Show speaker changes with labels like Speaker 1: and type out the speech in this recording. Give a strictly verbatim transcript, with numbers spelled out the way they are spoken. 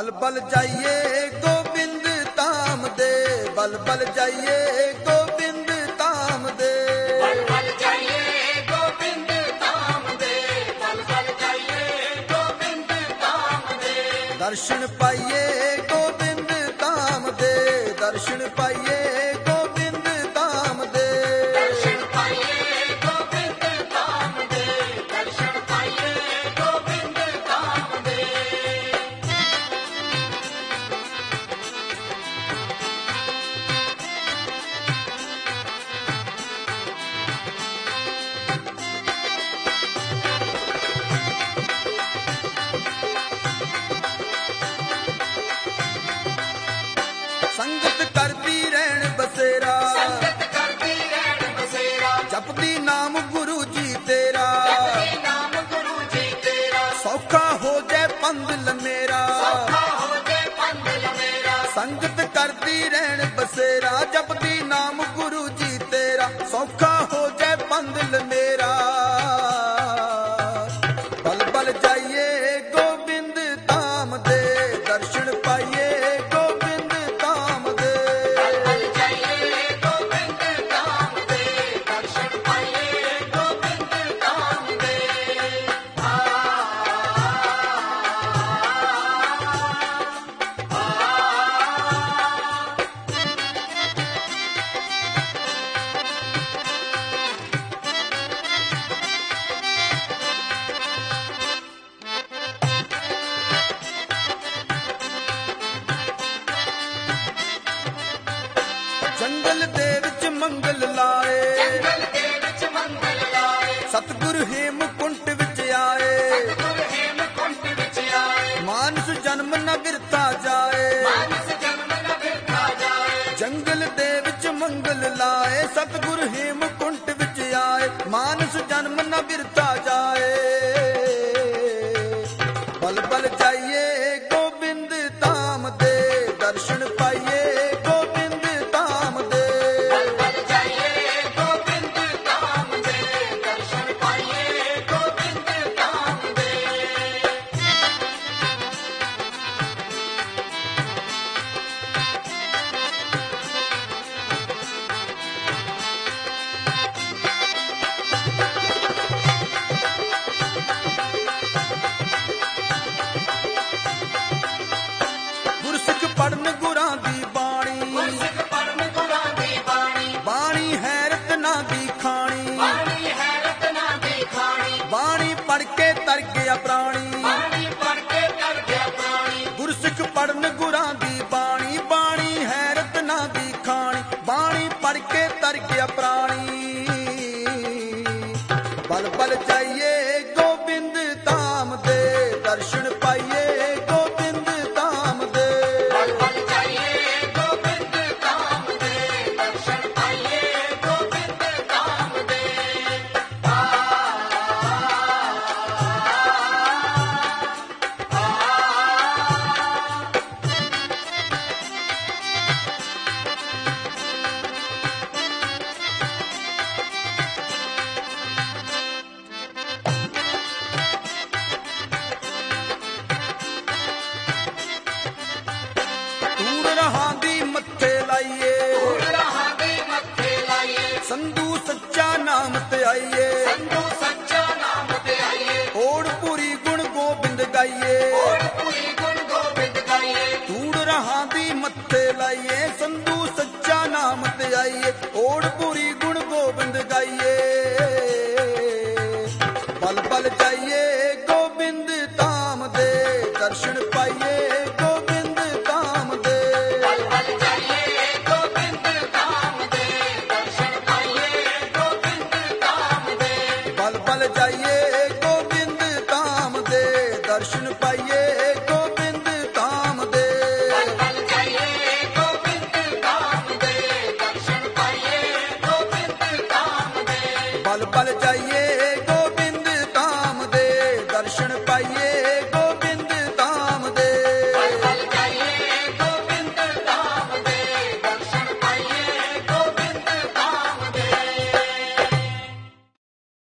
Speaker 1: बल बल जाइए गोबिंद धाम दे, बल बल जाइए गोबिंद धाम दे,
Speaker 2: बल बल जाइए गोबिंद धाम दे, बल बल जाइए गोबिंद धाम दे।
Speaker 1: दर्शन पाइए गोबिंद धाम दे, दर्शन पाइए गोबिंद धाम दे,
Speaker 2: दर्शन पाइए गोबिंद धाम दे, दर्शन पाइए गोबिंद धाम दे।
Speaker 1: संगत करदी रहन बसेरा,
Speaker 2: संगत करती रहन बसेरा,
Speaker 1: जपदी नाम गुरु जी तेरा,
Speaker 2: जपती नाम गुरु जी तेरा।
Speaker 1: सौखा हो जाए पंदल मेरा,
Speaker 2: सौखा हो जाए पंदल मेरा,
Speaker 1: संगत करदी रहन बसेरा, जपदी नाम गुरु जी तेरा, सौखा हो जाए पंदल मेरा। बल बल जाइए गोबिंद धाम दे, दर्शन पाइए गोबिंद धाम दे,
Speaker 2: बल बल जाइए गोबिंद धाम दे, दर्शन पाइए गोबिंद धाम दे। आ,
Speaker 1: जंगल दे विच मंगल लाए,
Speaker 2: जंगल दे विच मंगल लाए,
Speaker 1: सतगुरु हेमकुंट विच आए,
Speaker 2: सतगुरु हेमकुंट विच आए।
Speaker 1: मानस जन्म न बिरथा जाए,
Speaker 2: मानस जन्म न बिरथा जाए,
Speaker 1: जंगल दे विच मंगल लाए, सतगुरु हेमकुंट विच आए, मानस जन्म न बिरथा जाए। बल बल जाइए गोबिंद धाम दे, दर्शन पाइए गोबिंद धाम दे,
Speaker 2: बल बल जाइए गोबिंद धाम दे, दर्शन पाइए गोबिंद धाम दे।
Speaker 1: ਗੁਰਸਿੱਖ ਪੜਨ ਗੁਰਾਂ ਦੀ ਬਾਣੀ,
Speaker 2: ਗੁਰਸਿੱਖ ਪੜ੍ਹਨ ਗੁਰਾਂ ਦੀ ਬਾਣੀ,
Speaker 1: ਬਾਣੀ ਹੈਰਤ ਨਾ ਦੀ ਖਾਣੀ,
Speaker 2: ਬਾਣੀ ਹੈਰਤ ਨਾ ਦੀ ਖਾਣੀ,
Speaker 1: ਬਾਣੀ ਪੜ ਕੇ ਤਰ ਗਿਆ ਪ੍ਰਾਣੀ,
Speaker 2: ਬਾਣੀ ਪੜ੍ਹ ਕੇ ਕਰ ਗਿਆ ਪ੍ਰਾਣੀ।
Speaker 1: ਗੁਰਸਿੱਖ ਪੜਨ ਗੁਰਾਂ ਦੀ ਬਾਣੀ, ਬਾਣੀ ਹੈਰਤ ਨਾ ਦੀ ਖਾਣੀ, ਬਾਣੀ ਪੜ ਕੇ ਤਰ ਗਿਆ ਪ੍ਰਾਣੀ। ਬਲ ਬਲ ਜਾਈਏ ਗੋਬਿੰਦ ਧਾਮ ਦੇ, ਦਰਸ਼ਨ ਪਾਈਏ ਗੋਬਿੰਦ ਧਾਮ ਦੇ,
Speaker 2: बल बल जाइए गोबिंद धाम दे, दर्शन पाइए गोबिंद धाम दे। आ,
Speaker 1: ਤੂੜ ਰਹਾਂ ਦੀ ਮੱਥੇ ਲਾਈਏ,
Speaker 2: ਧੂੜ ਰਹਾਂ ਦੇ ਮੱਥੇ ਲਾਈਏ,
Speaker 1: ਸੰਧੂ ਸੱਚਾ ਨਾਮ ਤੇ ਆਈਏ,
Speaker 2: ਸੰਧੂ ਸੱਚਾ ਨਾਮ ਤੇ ਆਈਏ,
Speaker 1: ਓੜ ਪੂਰੀ ਗੁਣ ਗੋਬਿੰਦ ਗਾਈਏ,
Speaker 2: ਓਟ ਪੂਰੀ ਗੁਣ ਗੋਬਿੰਦ ਗਾਈਏ।
Speaker 1: ਤੂੜ ਰਹਾਂ ਦੀ ਮੱਥੇ ਲਾਈਏ, ਸੰਧੂ ਸੱਚਾ ਨਾਮ ਤੇ ਆਈਏ, ਓੜ ਪੂਰੀ ਗੁਣ ਗੋਬਿੰਦ ਗਾਈਏ। ਬਲ ਬਲ ਜਾਈਏ ਗੋਬਿੰਦ ਧਾਮ ਦੇ, ਦਰਸ਼ਨ ਪਾਈਏ ਗੋਬਿੰਦ ਧਾਮ ਦੇ,
Speaker 2: बल बल जाइए गोबिंद धाम दे, दर्शन पाइए गोबिंद धाम दे।
Speaker 1: ਬਲ ਬਲ ਜਾਈਏ ਗੋਬਿੰਦ ਧਾਮ ਦੇ, ਦਰਸ਼ਨ ਪਾਈਏ ਗੋਬਿੰਦ ਧਾਮ ਦੇ,
Speaker 2: बल बल जाइए गोबिंद धाम दे, दर्शन पाइए गोबिंद धाम दे।
Speaker 1: ਬਲ ਬਲ ਜਾਈਏ